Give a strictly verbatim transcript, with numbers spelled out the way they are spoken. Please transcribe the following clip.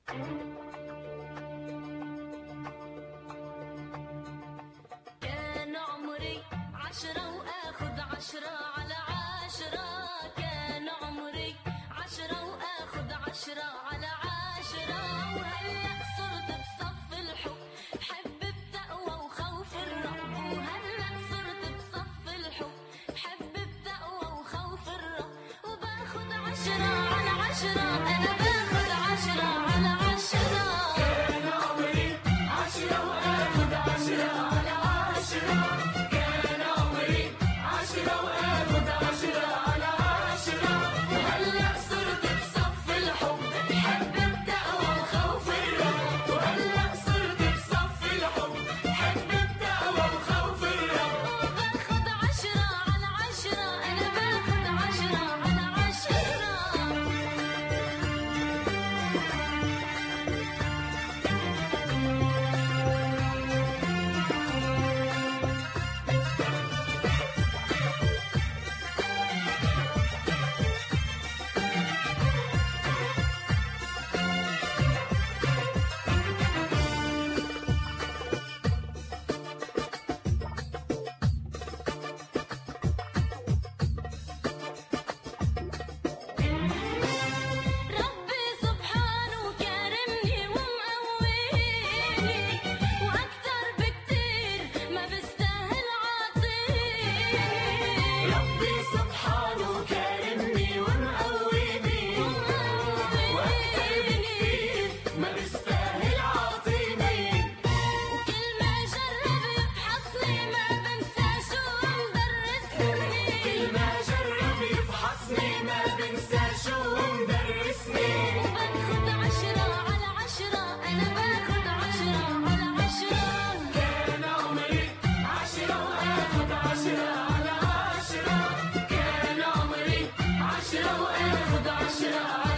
كان عمري عشرة وآخد عشرة على عشرة، كان عمري عشرة وآخد عشرة على عشرة، وهلأ صرت بصف الحب حب بتقوى وخوف الرب، وهلأ صرت بصف الحب حب بتقوى وخوف الرب، وباخد عشرة على عشرة، أنا باخد عشرة على عشرة. كان عمري عشرة وآخد عشرة على عشرة، كان عمري عشرة وآخد عشرة على عشرة، وهلأ صرت بصف الحب حب التقوى وخوف الرب، وهلأ صرت بصف الحب حب التقوى وخوف الرب، وباخد عشرة على عشرة، أنا باخد عشرة على عشرة. ربي سبحانه كارمني ومقويني، وأكتر بكتير ما بستاهل عاطيني. ربي سبحانه كارمني ومقويني، وأكتر بكتير ما بستاهل عاطيني، وكل ما جرب يفحصني ما بنسى شو مدرسني، كل ما جرب يفحصني ما بنسى شو مدرسني، وباخد عشرة على عشرة، أنا باخد عشرة على عشرة. كان عمري عشرة وآخد عشرة على عشرة، كان عمري عشرة وآخد عشرة على